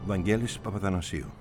Βαγγέλης Παπαθανασίου.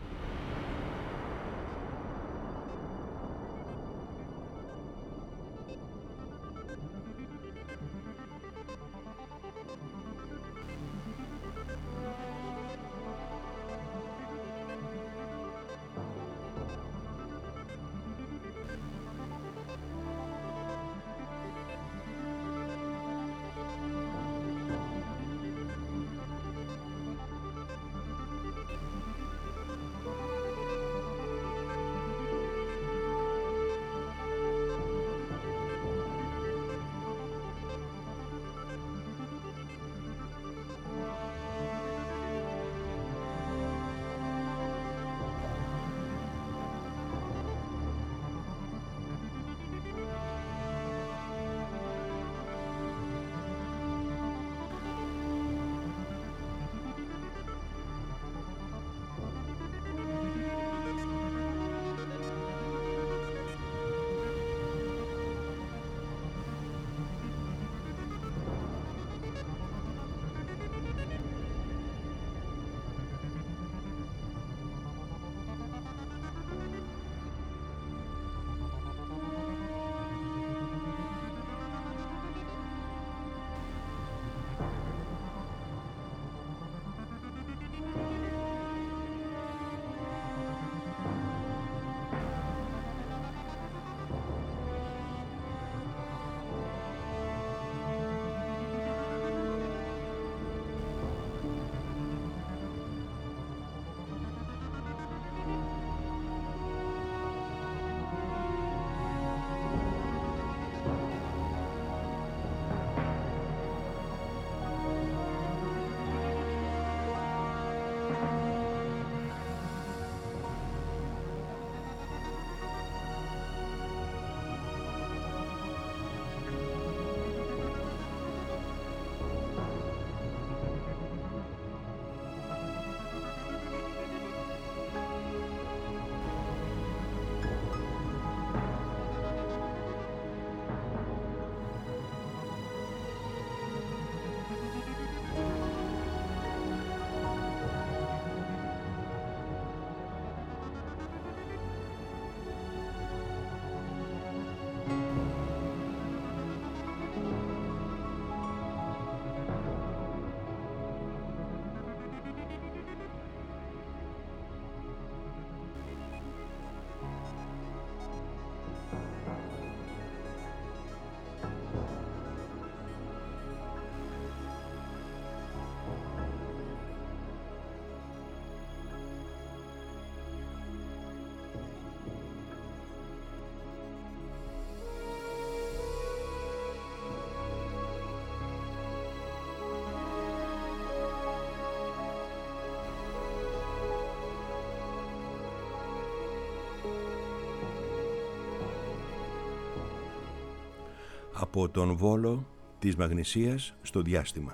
Από τον Βόλο της Μαγνησίας στο διάστημα.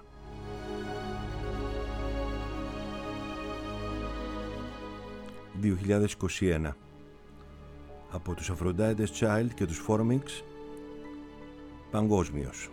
...2021... από τους Aphrodite's Child και τους Formix παγκόσμιος.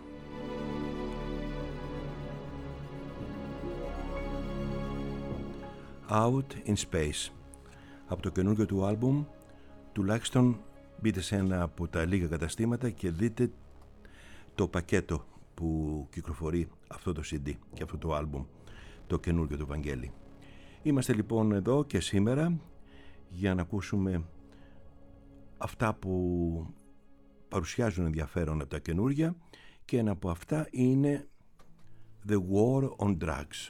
Out in Space, από το καινούργιο του άλμπουμ. Τουλάχιστον μπείτε σε ένα από τα λίγα καταστήματα και δείτε το πακέτο που κυκλοφορεί αυτό το CD και αυτό το άλμπουμ, το καινούργιο του Βαγγέλη. Είμαστε λοιπόν εδώ και σήμερα για να ακούσουμε αυτά που παρουσιάζουν ενδιαφέρον από τα καινούργια, και ένα από αυτά είναι The War on Drugs.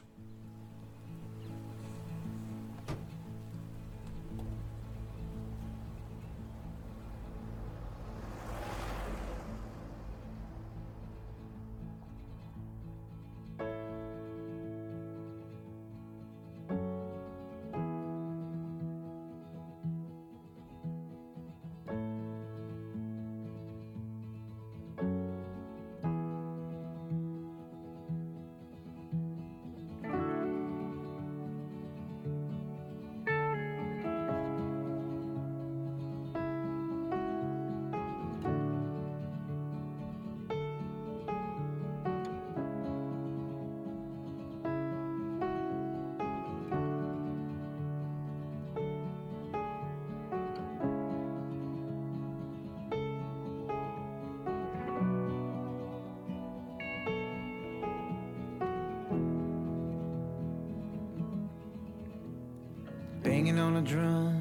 banging on a drum.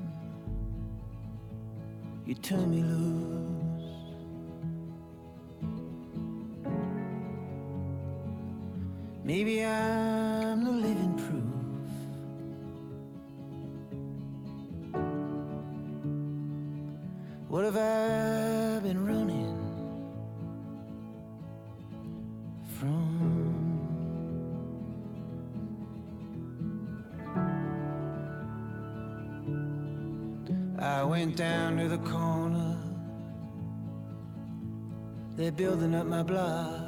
You turn me loose. Maybe I'm the living proof. What have I been running from? I went down to the corner. They're building up my block.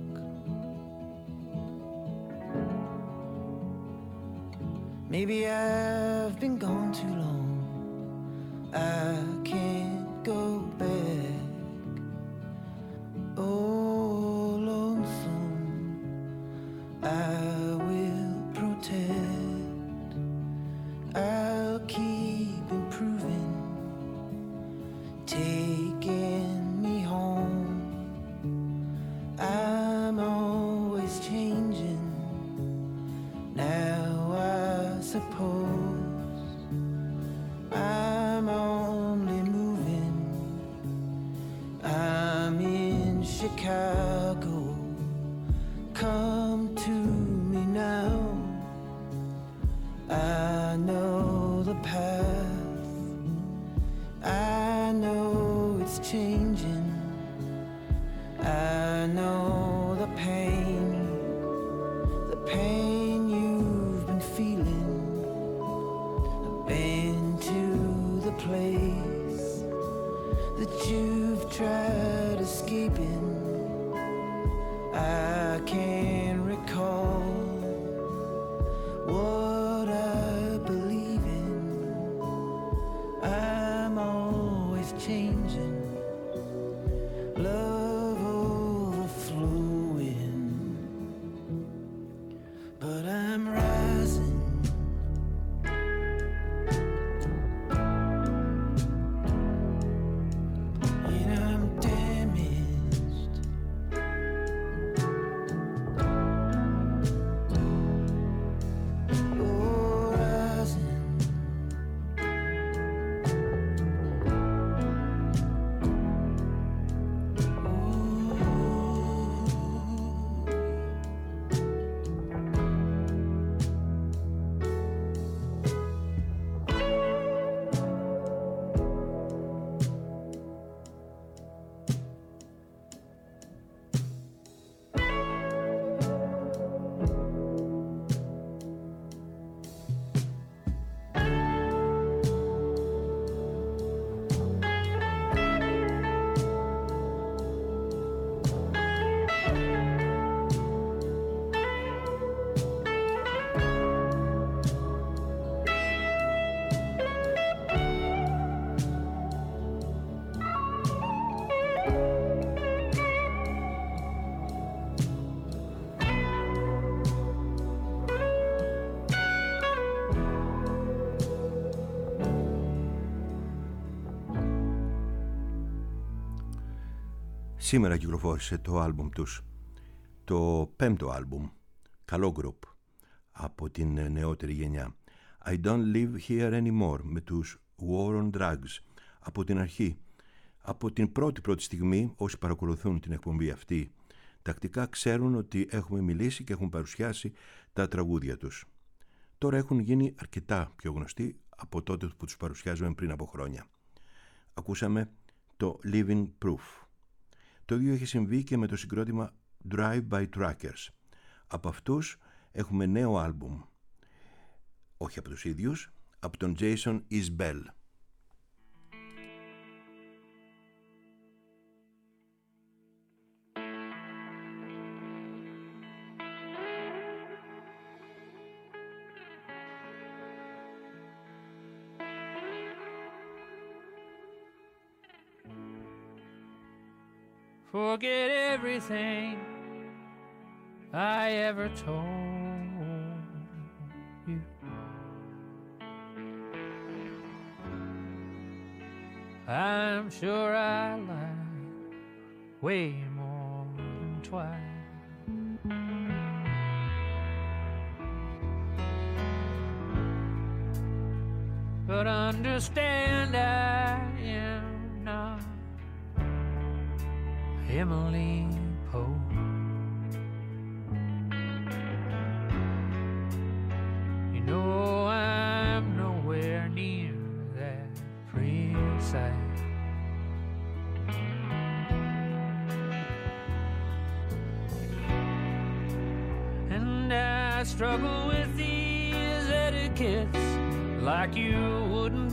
Maybe I've been gone too long. I can't go back. Oh, lonesome, I will protect. I'll keep improving, taking me home. I'm always changing. Now I suppose I'm only moving. I'm in Chicago. Come to me now. I know the path. I know it's changing. I know the pain you've been feeling. I've been to the place that you've tried escaping. I can't recall what I believe in. I'm always changing. Love overflowing. But I'm rising. And I'm damaged. Oh, rising. Σήμερα κυκλοφόρησε το άλμπουμ τους, το 5ο άλμπουμ, καλό γκρουπ, από την νεότερη γενιά. I Don't Live Here Anymore με τους War on Drugs. Από την αρχή, από την πρώτη στιγμή, όσοι παρακολουθούν την εκπομπή αυτή τακτικά ξέρουν ότι έχουμε μιλήσει και έχουν παρουσιάσει τα τραγούδια τους. Τώρα έχουν γίνει αρκετά πιο γνωστοί από τότε που τους παρουσιάζουμε πριν από χρόνια. Ακούσαμε το Living Proof. Το ίδιο έχει συμβεί και με το συγκρότημα Drive by Truckers. Από αυτούς έχουμε νέο άλμπουμ. Όχι από τους ίδιους, από τον Jason Isbell. Forget everything I ever told you. I'm sure I lied way more than twice. but understand I am not Emily Poe. You know I'm nowhere near that precise. And I struggle with these etiquettes like you wouldn't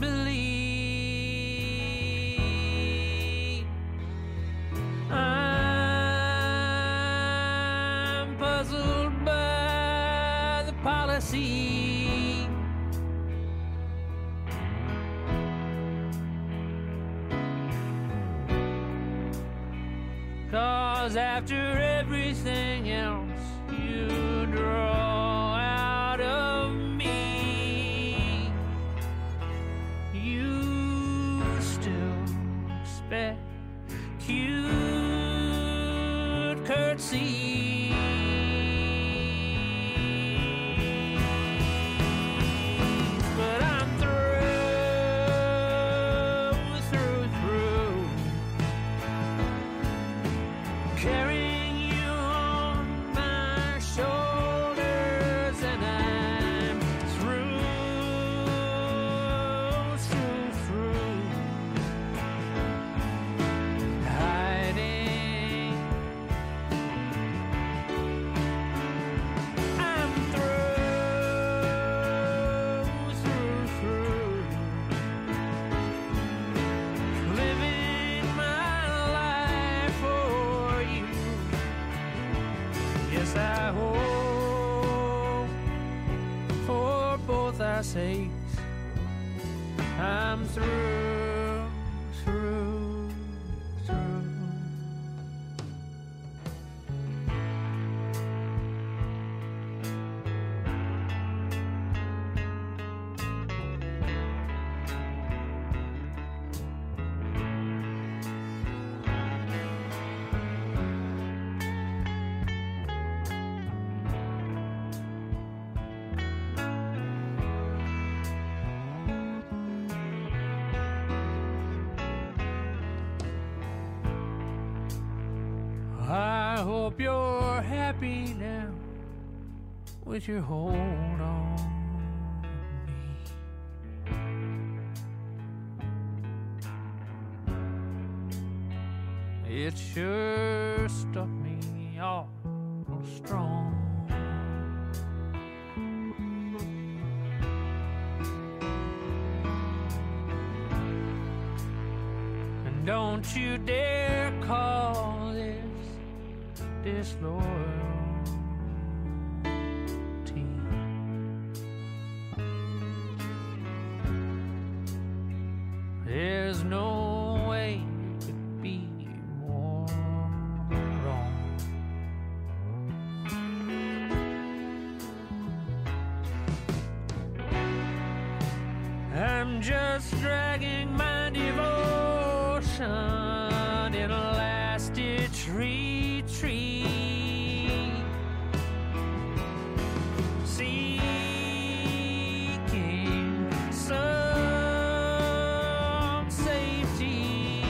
believe. I'm puzzled by the policy. Cause after everything else you draw out of me, you still expect cute curtsy. But I'm through carrying you on my shoulders, and I'm through hiding. I'm through living my life for you. Yes, I hope for both our sakes I'm through. I hope you're happy now with your hold on me. It sure stuck me awful strong. And don't you dare call this disloyalty. There's no way it could be more wrong. I'm just dragging my devotion in a last-ditch retreat, seeking some safety.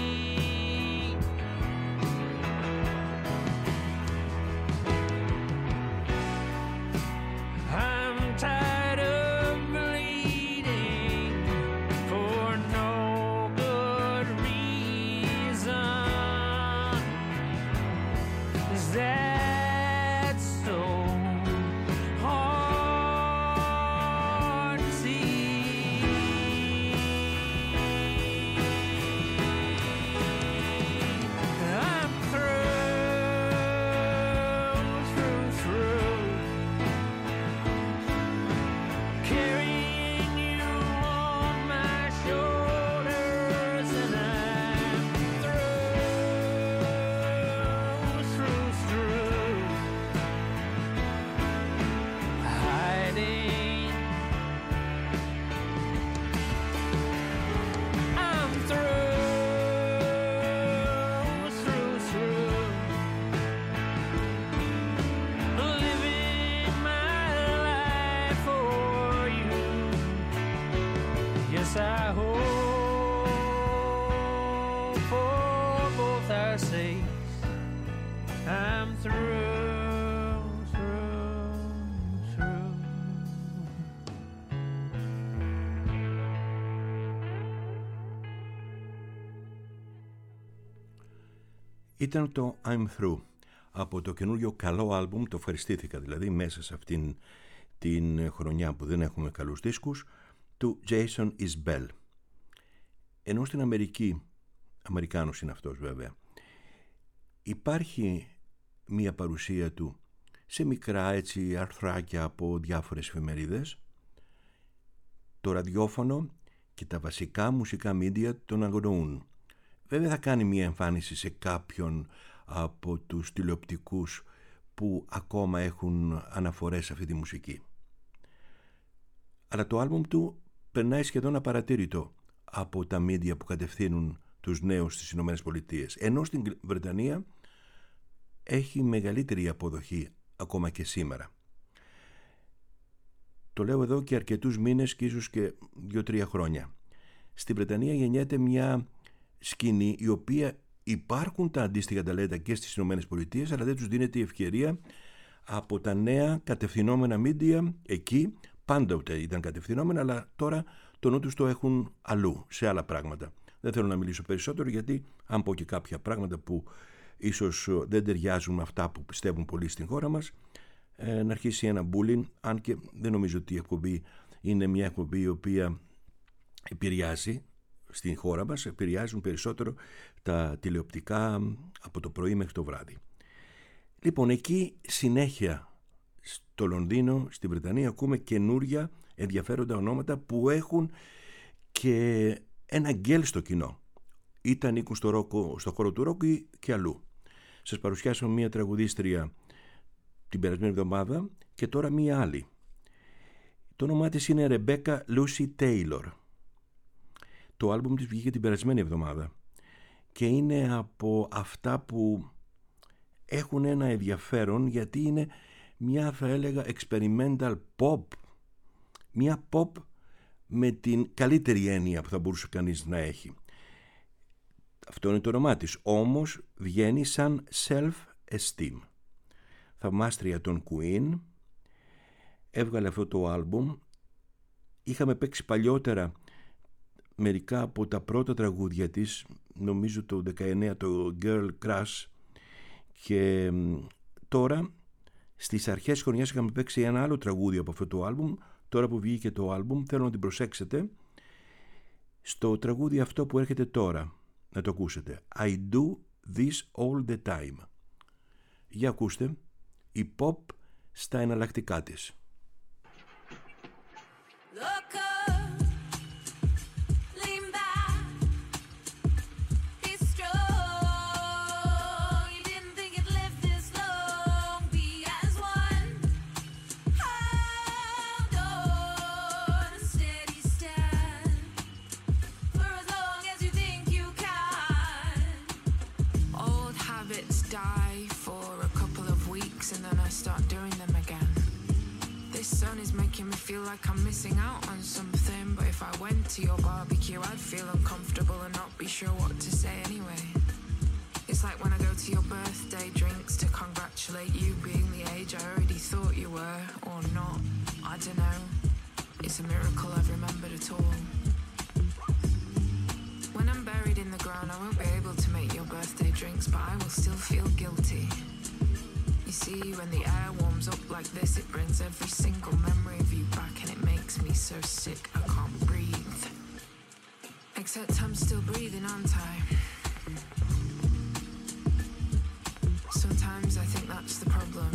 I'm tired of bleeding for no good reason. Is that so hard to see? I'm through carrying you on my shoulders, and I'm through through. Ήταν το I'm Through από το καινούριο καλό άλμπουμ, το ευχαριστήθηκα δηλαδή μέσα σε αυτήν την χρονιά που δεν έχουμε καλούς δίσκους, του Jason Isbell. Ενώ στην Αμερική, Αμερικάνος είναι αυτός βέβαια, υπάρχει μία παρουσία του σε μικρά έτσι αρθράκια από διάφορες εφημερίδες, το ραδιόφωνο και τα βασικά μουσικά μίντια τον αγνοούν. Βέβαια θα κάνει μία εμφάνιση σε κάποιον από τους τηλεοπτικούς που ακόμα έχουν αναφορές σε αυτή τη μουσική. Αλλά το άλμπουμ του περνάει σχεδόν απαρατήρητο από τα μίντια που κατευθύνουν τους νέους στις Ηνωμένες Πολιτείες. Ενώ στην Βρετανία έχει μεγαλύτερη αποδοχή ακόμα και σήμερα. Το λέω εδώ και αρκετούς μήνες και ίσως και 2-3 χρόνια. Στη Βρετανία γεννιέται μια σκηνή η οποία υπάρχουν τα αντίστοιχα ταλέντα και στις Ηνωμένες Πολιτείες, αλλά δεν τους δίνεται η ευκαιρία από τα νέα κατευθυνόμενα μίντια. Εκεί πάντοτε ήταν κατευθυνόμενα, αλλά τώρα το νου τους το έχουν αλλού, σε άλλα πράγματα. Δεν θέλω να μιλήσω περισσότερο, γιατί αν πω και κάποια πράγματα που ίσως δεν ταιριάζουν με αυτά που πιστεύουν πολλοί στην χώρα μας, να αρχίσει ένα bullying, αν και δεν νομίζω ότι η εκπομπή είναι μια εκπομπή η οποία επηρεάζει στην χώρα μας, επηρεάζουν περισσότερο τα τηλεοπτικά από το πρωί μέχρι το βράδυ. Λοιπόν, εκεί συνέχεια στο Λονδίνο, στη Βρετανία, ακούμε καινούρια ενδιαφέροντα ονόματα που έχουν και ένα γκέλ στο κοινό. Είτε ανήκουν στο χώρο του ροκ ή και αλλού. Σας παρουσιάσω μία τραγουδίστρια την περασμένη εβδομάδα και τώρα μία άλλη. Το όνομά της είναι Rebecca Lucy Taylor. Το άλμπουμ της βγήκε την περασμένη εβδομάδα και είναι από αυτά που έχουν ένα ενδιαφέρον, γιατί είναι μια, θα έλεγα, experimental pop, μια pop με την καλύτερη έννοια που θα μπορούσε κανείς να έχει. Αυτό είναι το όνομά της, όμως βγαίνει σαν self-esteem. Θαυμάστρια των Queen, έβγαλε αυτό το άλμπουμ. Είχαμε παίξει παλιότερα μερικά από τα πρώτα τραγούδια της, νομίζω το 19, το Girl Crush, και τώρα στις αρχές χρονιάς είχαμε παίξει ένα άλλο τραγούδι από αυτό το άλμπουμ. Τώρα που βγήκε το άλμπουμ θέλω να την προσέξετε στο τραγούδι αυτό που έρχεται τώρα, να το ακούσετε. I do this all the time. Για ακούστε η pop στα εναλλακτικά της. Feel like I'm missing out on something, but if I went to your barbecue I'd feel uncomfortable and not be sure what to say anyway. It's like when I go to your birthday drinks to congratulate you being the age I already thought you were, or not, I don't know. It's a miracle I've remembered at all. When I'm buried in the ground I won't be able to make your birthday drinks, but I will still feel guilty. You see, when the air warms up like this, it brings every single memory of you back, and it makes me so sick I can't breathe. Except I'm still breathing, aren't I? Sometimes I think that's the problem.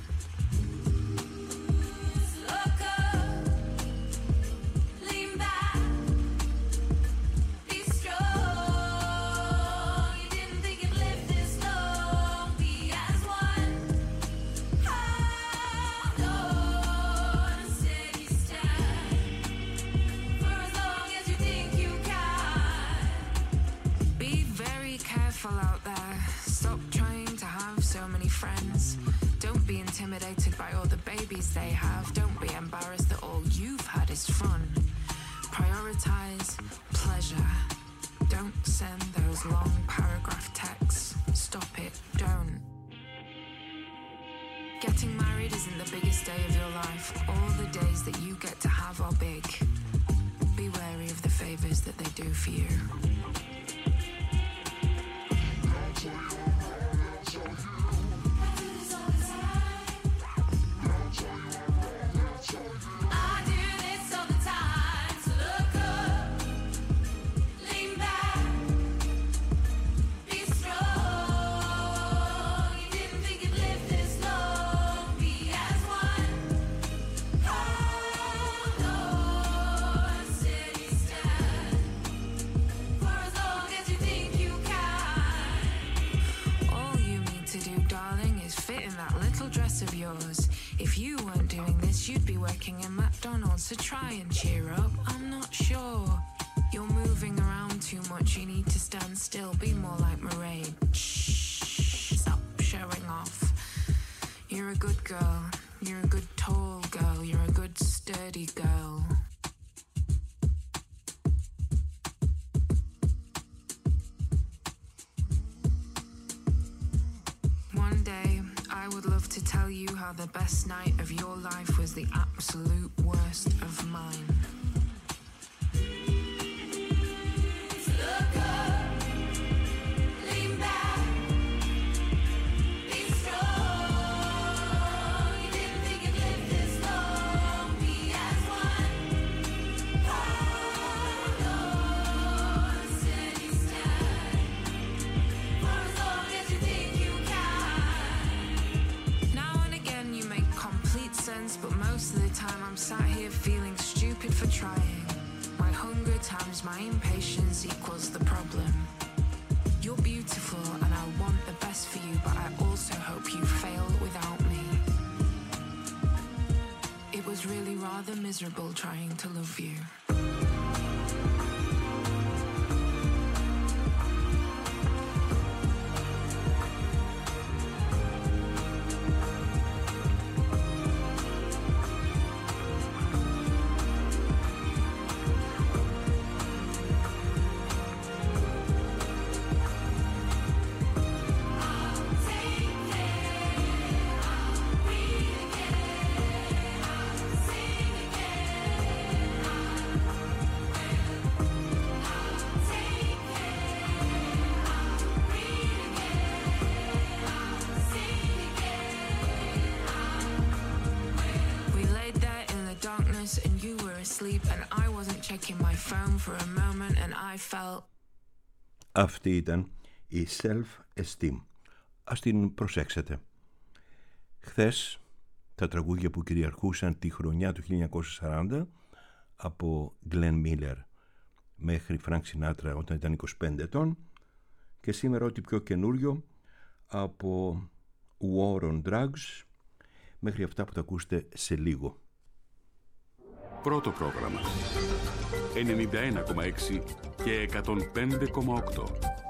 Out there, stop trying to have so many friends. Don't be intimidated by all the babies they have. Don't be embarrassed that all you've had is fun. Prioritize pleasure. Don't send those long paragraph texts. Stop it. Don't. Getting married isn't the biggest day of your life. All the days that you get to have are big. Be wary of the favors that they do for you. Of yours. If you weren't doing this, you'd be working in McDonald's. So try and cheer up. I'm not sure. You're moving around too much. You need to stand still. Be more like Mairead. Shh. Stop showing off. You're a good girl. You're a good tall girl. You're a good sturdy girl. One day I would love to tell you how the best night of your life was the absolute worst of mine. Look up, lean back, be strong. You didn't think you'd live this long. Be as one. Hold on, steady stand. For as long as you think you can. Now and again you make complete sense, but most of the time I'm sat here feeling stupid for trying. My hunger times my impatience equals the problem. You're beautiful and I want the best for you, but I also hope you fail without me. It was really rather miserable trying to love you. Αυτή ήταν η Self-Esteem. Ας την προσέξετε. Χθες τα τραγούδια που κυριαρχούσαν τη χρονιά του 1940 από Glenn Miller μέχρι Frank Sinatra όταν ήταν 25 ετών και σήμερα ό,τι πιο καινούριο από War on Drugs μέχρι αυτά που θα ακούσετε σε λίγο. Πρώτο πρόγραμμα 91,6 και 105,8.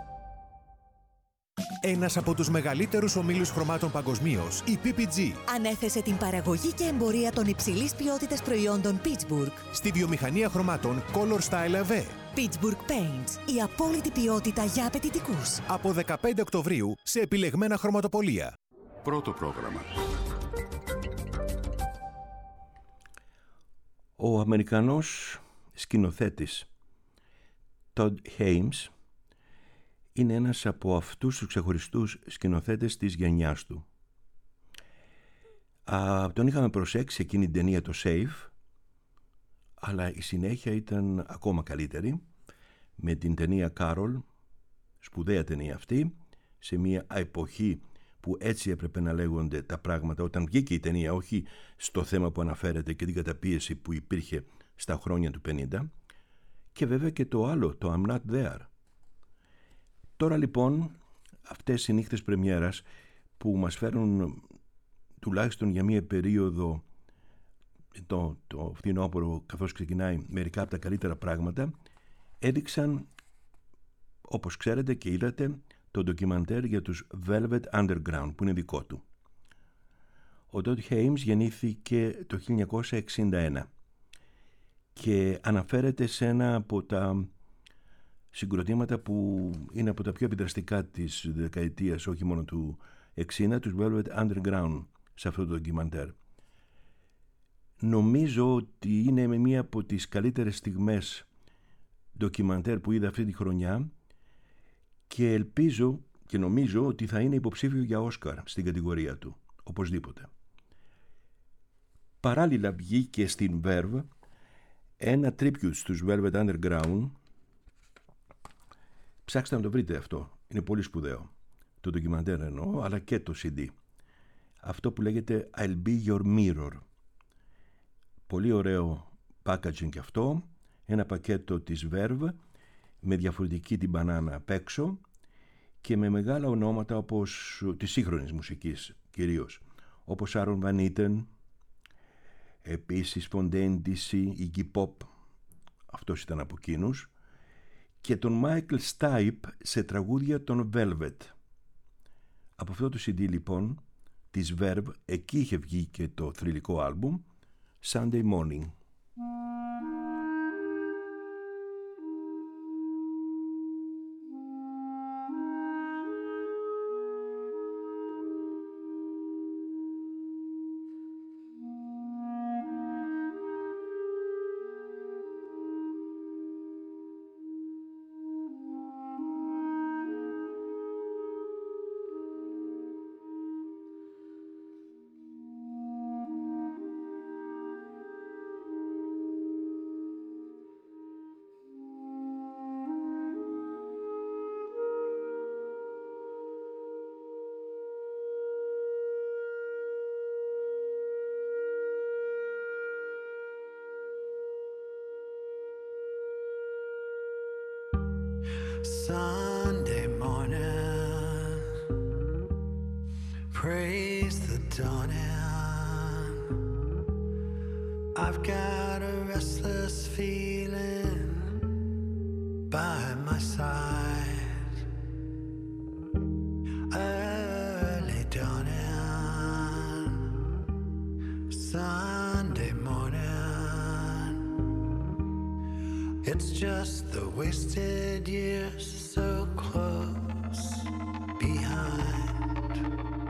Ένας από τους μεγαλύτερους ομίλους χρωμάτων παγκοσμίως, η PPG, ανέθεσε την παραγωγή και εμπορία των υψηλής ποιότητας προϊόντων Pittsburgh στη βιομηχανία χρωμάτων Color Style AV. Pittsburgh Paints, η απόλυτη ποιότητα για απαιτητικούς. Από 15 Οκτωβρίου σε επιλεγμένα χρωματοπωλεία. Πρώτο πρόγραμμα. Ο Αμερικανός σκηνοθέτης Todd Haynes είναι ένας από αυτούς τους ξεχωριστούς σκηνοθέτες της γενιάς του. Τον είχαμε προσέξει εκείνη την ταινία το Safe, αλλά η συνέχεια ήταν ακόμα καλύτερη με την ταινία Carol, σπουδαία ταινία αυτή, σε μια εποχή που έτσι έπρεπε να λέγονται τα πράγματα όταν βγήκε η ταινία, όχι στο θέμα που αναφέρεται και την καταπίεση που υπήρχε στα χρόνια του 50, και βέβαια και το άλλο, το I'm Not There. Τώρα λοιπόν αυτές οι νύχτες πρεμιέρας που μας φέρουν τουλάχιστον για μία περίοδο το φθινόπωρο καθώς ξεκινάει μερικά από τα καλύτερα πράγματα, έδειξαν, όπως ξέρετε και είδατε, το ντοκιμαντέρ για τους Velvet Underground που είναι δικό του. Ο Todd Haynes γεννήθηκε το 1961 και αναφέρεται σε ένα από τα συγκροτήματα που είναι από τα πιο επιδραστικά της δεκαετίας, όχι μόνο του 60, τους Velvet Underground. σε αυτό το ντοκιμαντέρ. Νομίζω ότι είναι μία από τις καλύτερες στιγμές ντοκιμαντέρ που είδα αυτή τη χρονιά και ελπίζω και νομίζω ότι θα είναι υποψήφιο για Όσκαρ στην κατηγορία του, οπωσδήποτε. Παράλληλα βγήκε στην Verve ένα tribute στους Velvet Underground. Ψάξτε να το βρείτε αυτό, είναι πολύ σπουδαίο. Το ντοκιμαντέρ εννοώ, αλλά και το CD. Αυτό που λέγεται I'll be your mirror. Πολύ ωραίο packaging και αυτό. Ένα πακέτο της Verve με διαφορετική την μπανάνα απ' έξω και με μεγάλα ονόματα όπως της σύγχρονης μουσικής κυρίως, όπως Aaron Van Eaton, επίσης Spontaneity, Iggy Pop, αυτός ήταν από εκείνους, και τον Michael Stipe σε τραγούδια των Velvet. Από αυτό το CD λοιπόν της Verve, εκεί είχε βγει και το θρυλικό άλμπουμ Sunday Morning. Sunday morning, praise the dawning. I've got a restless feeling by my side. Early dawning, Sunday morning. It's just the wasted years so close behind.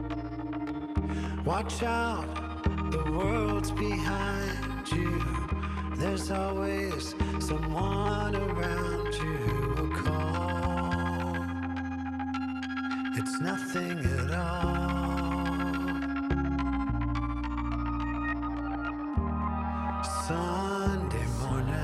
Watch out, the world's behind you. There's always someone around you who will call. It's nothing at all. Sunday morning,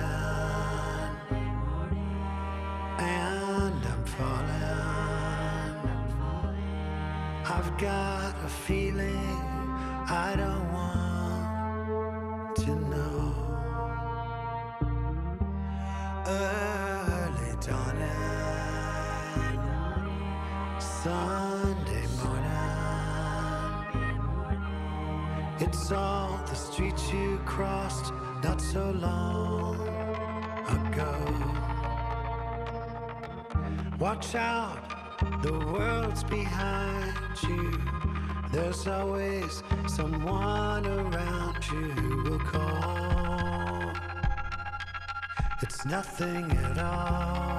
I've got a feeling I don't want to know. Early dawning, Sunday morning. It's all the streets you crossed not so long ago. Watch out, the world's behind you. There's always someone around you who will call. It's nothing at all.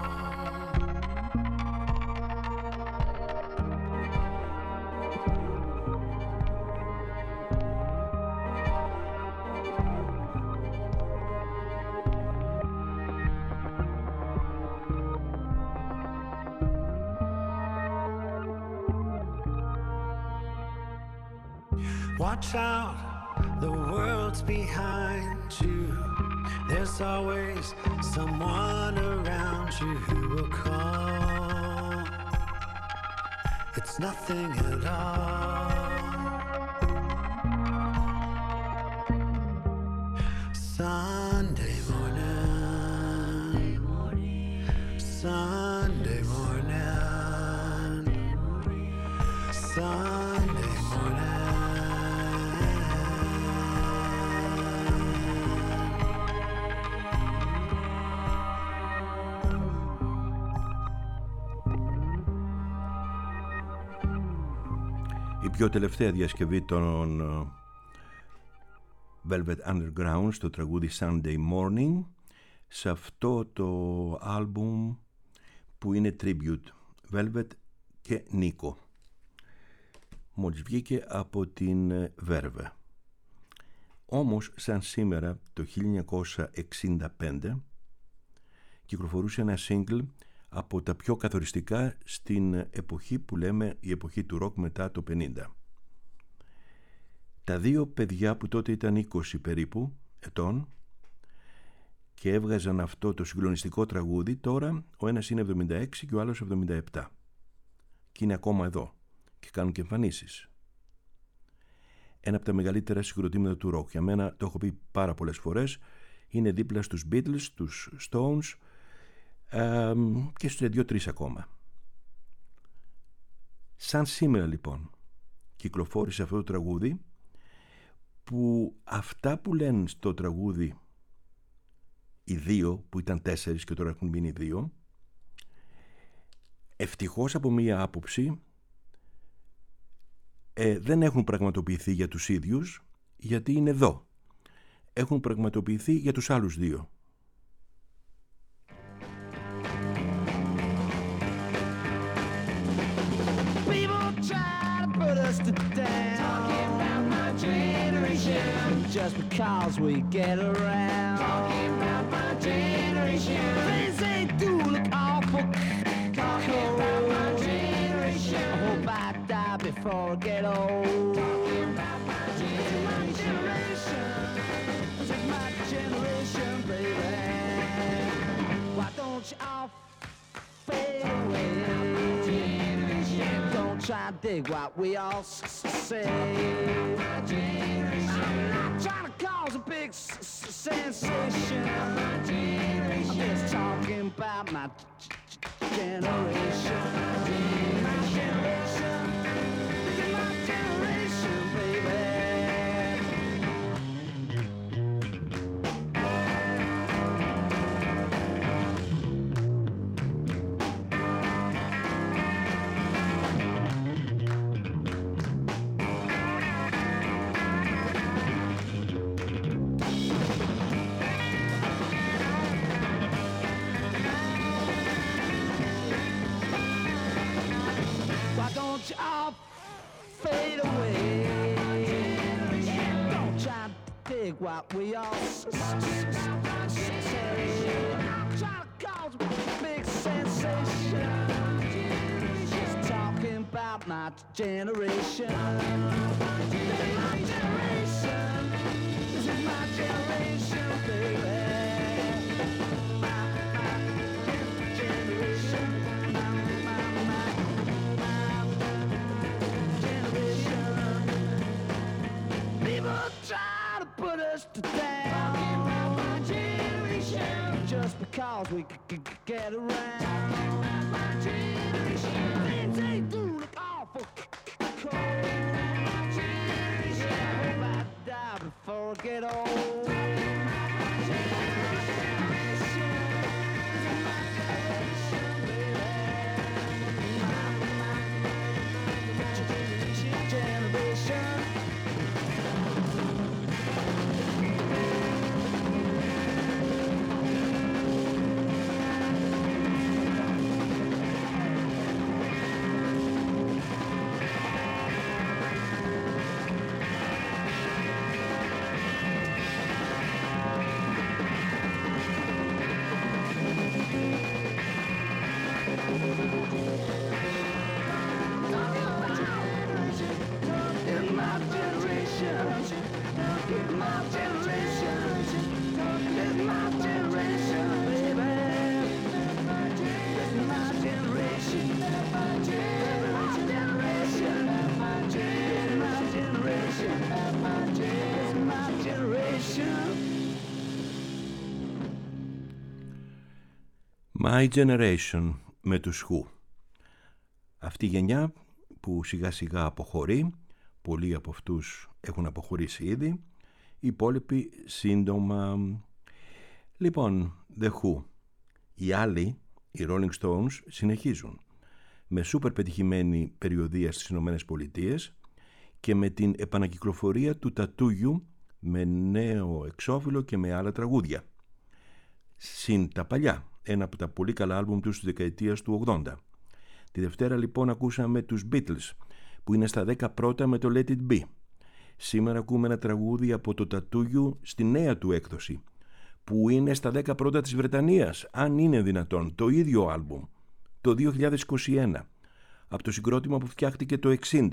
Watch out, the world's behind you. There's always someone around you who will call. It's nothing at all. Sunday morning, Sunday morning, Sunday morning. Η πιο τελευταία διασκευή των Velvet Underground στο τραγούδι Sunday Morning, σε αυτό το άλμπουμ που είναι tribute, Velvet και Νίκο. μόλις βγήκε από την Verve. Όμως σαν σήμερα το 1965 κυκλοφορούσε ένα single από τα πιο καθοριστικά στην εποχή που λέμε η εποχή του ροκ μετά το 50. Τα δύο παιδιά που τότε ήταν 20 περίπου ετών και έβγαζαν αυτό το συγκλονιστικό τραγούδι, τώρα ο ένας είναι 76 και ο άλλος 77 και είναι ακόμα εδώ και κάνουν και εμφανίσεις. Ένα από τα μεγαλύτερα συγκροτήματα του ροκ, για μένα, το έχω πει πάρα πολλές φορές, είναι δίπλα στους Beatles, τους Stones και στους 2-3 ακόμα. Σαν σήμερα λοιπόν κυκλοφόρησε αυτό το τραγούδι, που αυτά που λένε στο τραγούδι οι δύο, που ήταν 4 και τώρα έχουν μείνει 2, ευτυχώς από μία άποψη δεν έχουν πραγματοποιηθεί για τους ίδιους, γιατί είναι εδώ. Έχουν πραγματοποιηθεί για τους άλλους 2. Just because we get around. Talking about my generation. Things they do look awful. Talking about my generation. I hope I die before I get old. Talking about my generation. This is my generation, baby. Why don't you all fade away? Don't try to dig what we all say. My generation. I'm not trying to cause a big sensation. My generation. I'm just talking about my generation. My generation. This is my generation, baby. You all fade away. Don't try to dig what we all say. I'm trying to cause a big sensation. Just talking about my generation. This is my generation. This is my generation, baby. My generation. Try to put us down. Talking about my generation. Just because we get around. My generation. Things they do look awful cold. My generation. I hope I die before I get old. My generation. This is my generation, baby. My generation. My Generation με τους Who. Αυτή η γενιά που σιγά σιγά αποχωρεί, πολλοί από αυτούς έχουν αποχωρήσει ήδη, οι υπόλοιποι σύντομα. Λοιπόν, The Who. Οι άλλοι, οι Rolling Stones, συνεχίζουν με σούπερ πετυχημένη περιοδεία στις Ηνωμένες Πολιτείες και με την επανακυκλοφορία του Τατούγιου με νέο εξώφυλλο και με άλλα τραγούδια. Συν τα παλιά, ένα από τα πολύ καλά άλμπουμ τους της δεκαετίας του 80. Τη Δευτέρα λοιπόν ακούσαμε τους Beatles που είναι στα 10 πρώτα με το Let It Be. Σήμερα ακούμε ένα τραγούδι από το Tattoo στη νέα του έκδοση, που είναι στα 10 πρώτα της Βρετανίας, αν είναι δυνατόν, το ίδιο άλμπουμ, το 2021, από το συγκρότημα που φτιάχτηκε το 60.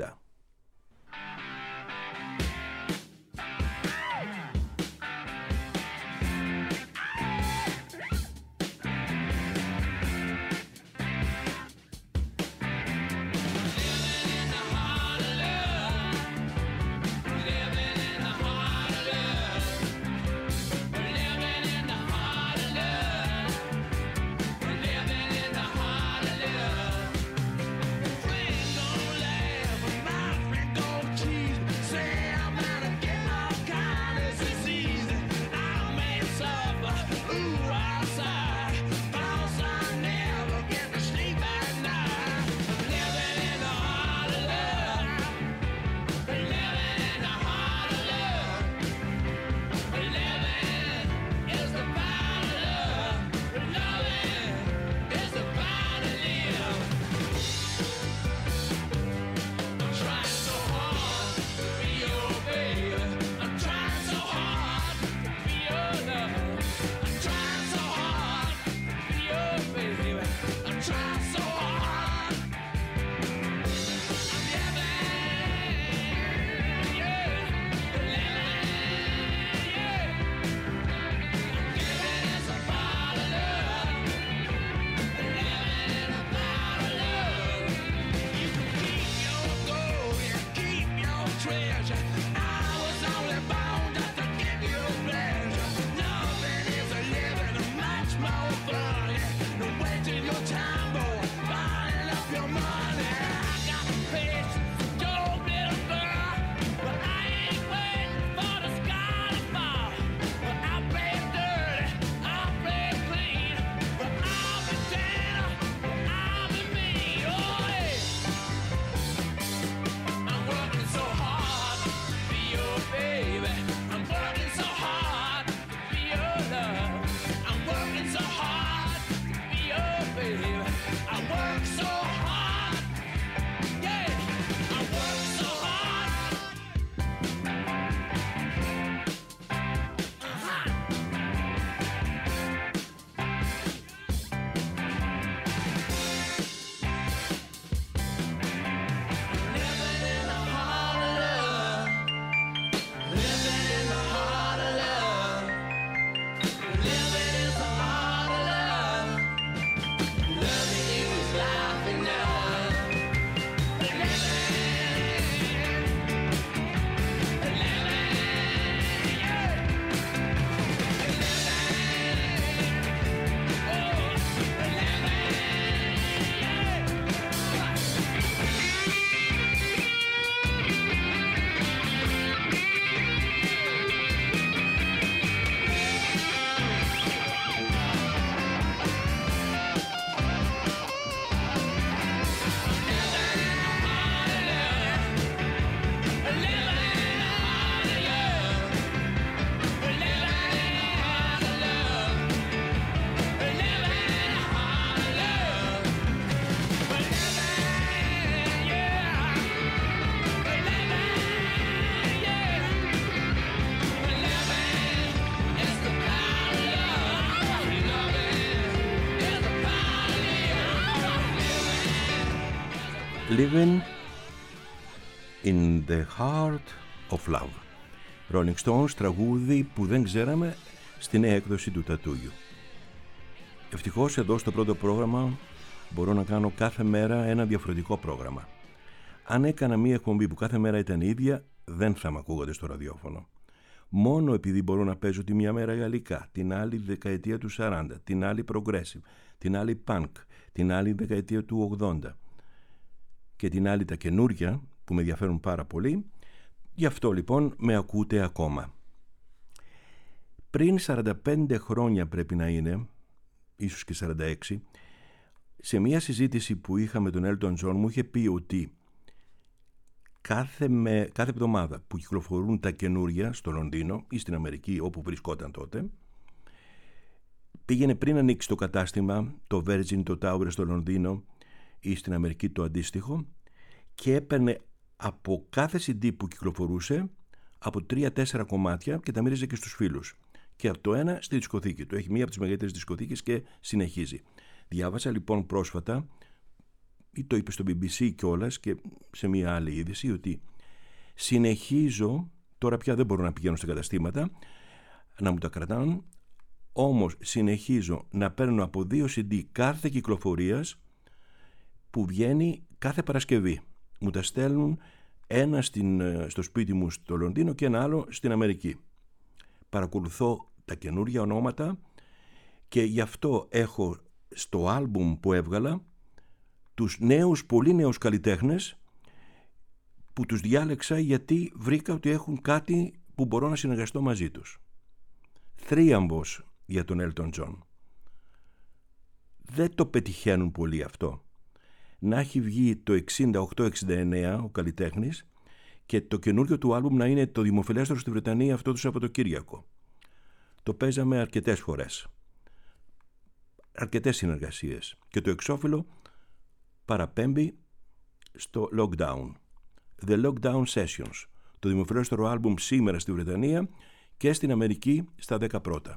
Living in the Heart of Love. Rolling Stones, τραγούδι που δεν ξέραμε στη νέα έκδοση του Τατούγιου. Ευτυχώς εδώ στο πρώτο πρόγραμμα μπορώ να κάνω κάθε μέρα ένα διαφορετικό πρόγραμμα. Αν έκανα μία εκπομπή που κάθε μέρα ήταν ίδια, δεν θα μ' ακούγονται στο ραδιόφωνο. Μόνο επειδή μπορώ να παίζω τη μία μέρα γαλλικά, την άλλη δεκαετία του 40, την άλλη progressive, την άλλη punk, την άλλη δεκαετία του 80 και την άλλη τα καινούρια που με ενδιαφέρουν πάρα πολύ, γι' αυτό λοιπόν με ακούτε ακόμα. Πριν 45 χρόνια πρέπει να είναι, ίσως και 46, σε μια συζήτηση που είχα με τον Elton John μου είχε πει ότι κάθε εβδομάδα που κυκλοφορούν τα καινούρια στο Λονδίνο ή στην Αμερική όπου βρισκόταν τότε, πήγαινε πριν ανοίξει το κατάστημα, το Virgin, το Tower στο Λονδίνο ή στην Αμερική το αντίστοιχο, και έπαιρνε από κάθε CD που κυκλοφορούσε από 3-4 κομμάτια και τα μοίραζε και στους φίλους. Και από το ένα στη δισκοθήκη του. Έχει μία από τις μεγαλύτερες δισκοθήκες και συνεχίζει. Διάβασα λοιπόν πρόσφατα, ή το είπε στο BBC κιόλας και σε μία άλλη είδηση, ότι συνεχίζω, τώρα πια δεν μπορώ να πηγαίνω στα καταστήματα να μου τα κρατάνε, όμως συνεχίζω να παίρνω από 2 CD κάθε κυκλοφορίας που βγαίνει κάθε Παρασκευή. Μου τα στέλνουν, ένα στο σπίτι μου στο Λονδίνο και ένα άλλο στην Αμερική. Παρακολουθώ τα καινούργια ονόματα και γι' αυτό έχω στο άλμπουμ που έβγαλα τους νέους, πολύ νέους καλλιτέχνες που τους διάλεξα γιατί βρήκα ότι έχουν κάτι που μπορώ να συνεργαστώ μαζί τους. Θρίαμβος για τον Elton John. Δεν το πετυχαίνουν πολύ αυτό. Να έχει βγει το 68-69 ο καλλιτέχνης και το καινούργιο του άλμπουμ να είναι το δημοφιλέστερο στη Βρετανία αυτό το Σαββατοκύριακο. Το παίζαμε αρκετές φορές. Αρκετές συνεργασίες. Και το εξώφυλλο παραπέμπει στο Lockdown. The Lockdown Sessions. Το δημοφιλέστερο άλμπουμ σήμερα στη Βρετανία και στην Αμερική στα 10 πρώτα.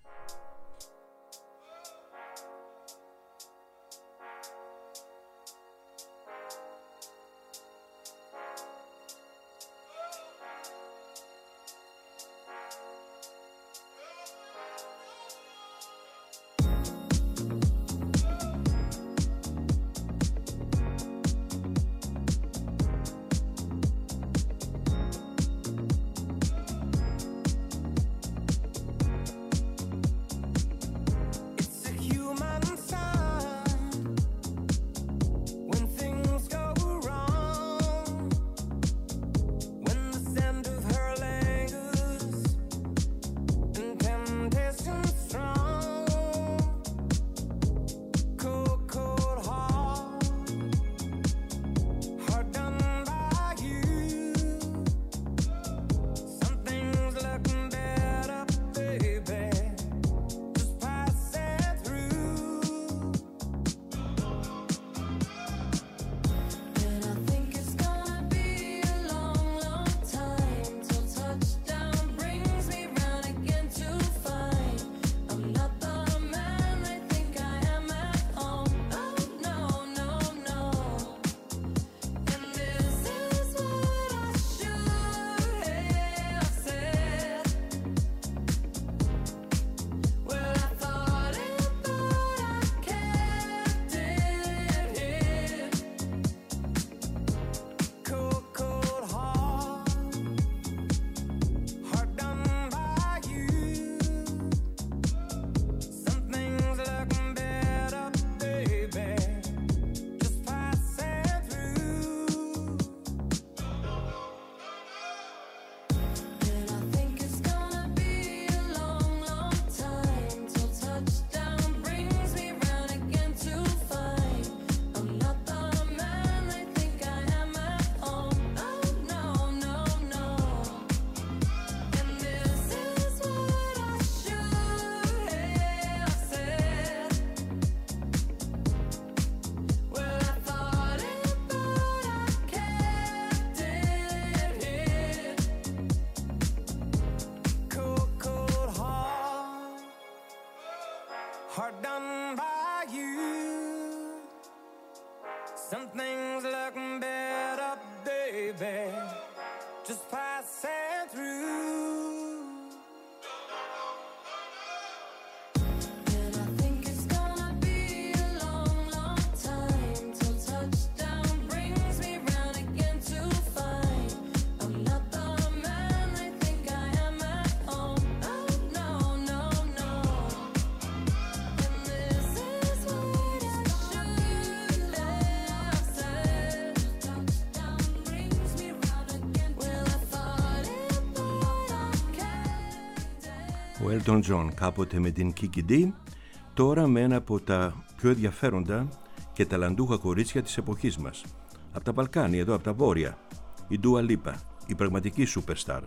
Hard done by you. Some things look better, baby, just passing through. Ο Elton John κάποτε με την Kiki D, τώρα με ένα από τα πιο ενδιαφέροντα και ταλαντούχα κορίτσια της εποχής μας. Από τα Βαλκάνια, εδώ από τα Βόρεια, η Dua Lipa, η πραγματική superstar.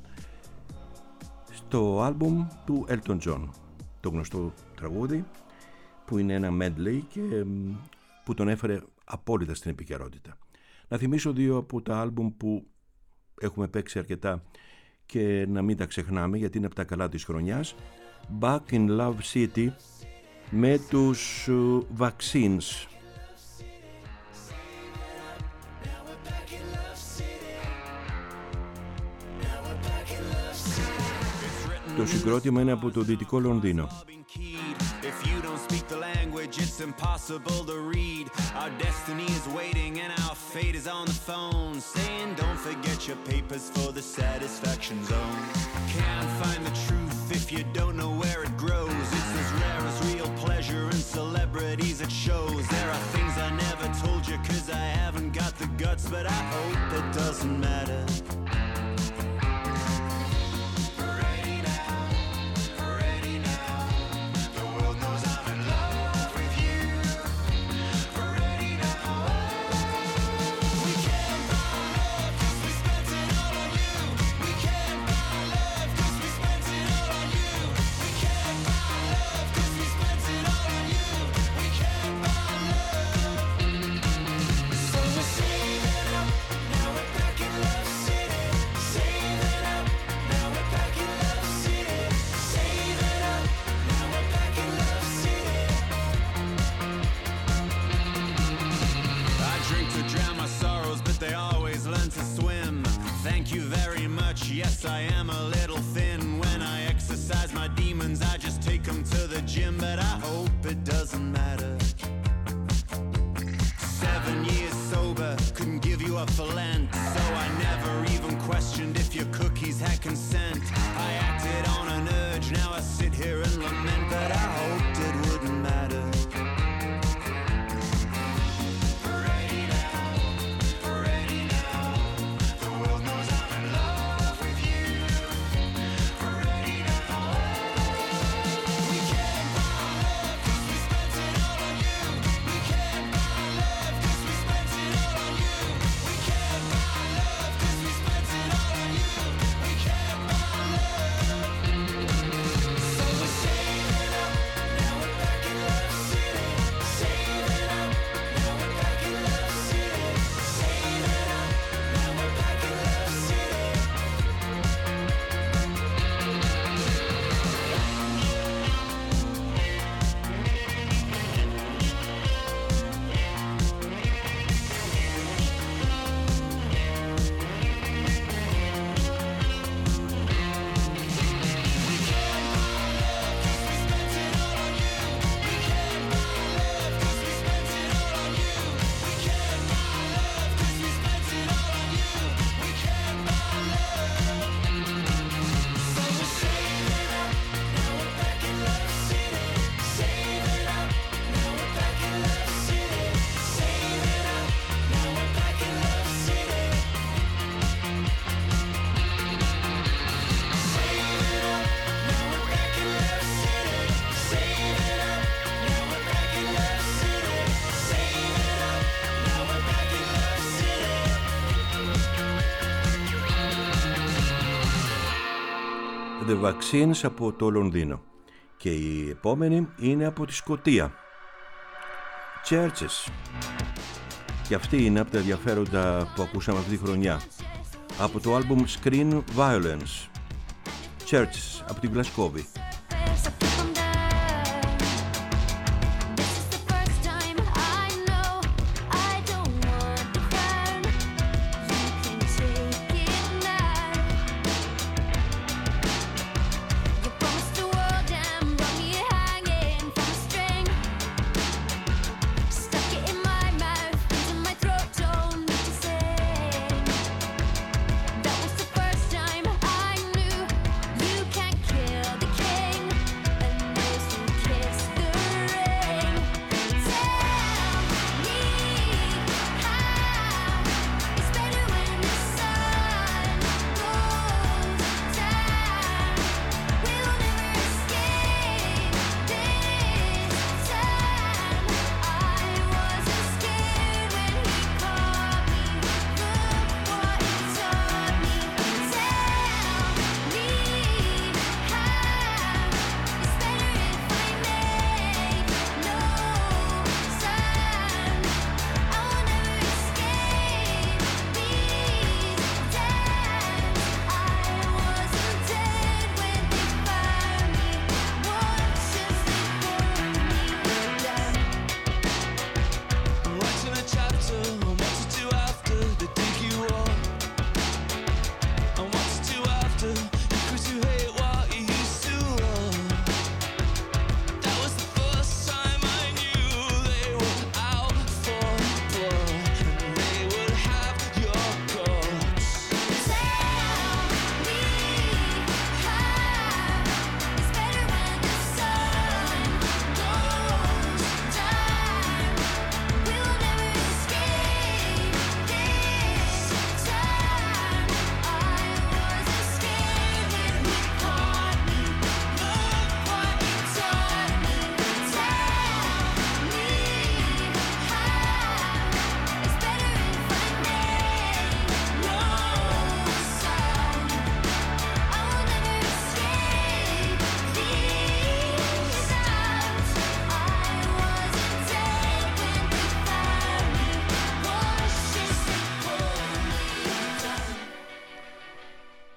Στο άλμπουμ του Elton John, το γνωστό τραγούδι που είναι ένα medley και που τον έφερε απόλυτα στην επικαιρότητα. Να θυμίσω δύο από τα άλμπουμ που έχουμε παίξει αρκετά και να μην τα ξεχνάμε γιατί είναι από τα καλά της χρονιάς. Back in Love City με τους Vaccines. Το συγκρότημα είναι από το Δυτικό Λονδίνο. It's impossible to read. Our destiny is waiting and our fate is on the phone, saying don't forget your papers for the satisfaction zone. Can't find the truth if you don't know where it grows. It's as rare as real pleasure and celebrities it shows. There are things I never told you cause I haven't got the guts, but I hope it doesn't matter. Yes, I am a little thin. When I exercise my demons, I just take them to the gym, but I hope it doesn't matter. 7 years sober, couldn't give you up for Lent, so I never even questioned if your cookies had consent. I acted on an urge, now I sit here and lament, but I hoped it wouldn't matter. The Vaccines από το Λονδίνο. Και η επόμενη είναι από τη Σκωτία. Churches. Και αυτή είναι από τα ενδιαφέροντα που ακούσαμε αυτή τη χρονιά. Από το άλμπουμ Screen Violence. Churches από την Γλασκόβη. That was the first time I knew you can't kill the kid.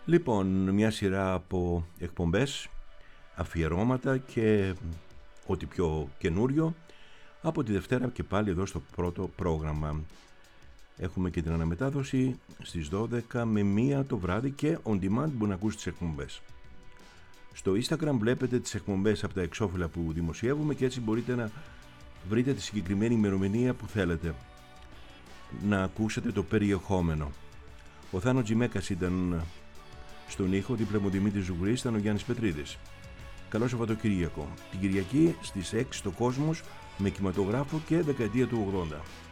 Λοιπόν, μια σειρά από εκπομπές, αφιερώματα και ό,τι πιο καινούριο από τη Δευτέρα και πάλι εδώ στο πρώτο πρόγραμμα. Έχουμε και την αναμετάδοση στις 12 με 1 το βράδυ και on demand που να ακούσει τις εκπομπές. Στο Instagram βλέπετε τις εκπομπές από τα εξώφυλλα που δημοσιεύουμε και έτσι μπορείτε να βρείτε τη συγκεκριμένη ημερομηνία που θέλετε να ακούσετε το περιεχόμενο. Ο Θάνο Τζιμέκας ήταν στον ήχο, δίπλα μου Δημήτρης Ζουγρής, ήταν ο Γιάννης Πετρίδης. Καλό Σαββατοκύριακο. Την Κυριακή στις 6 στο Κόσμος με κινηματογράφο και δεκαετία του 80.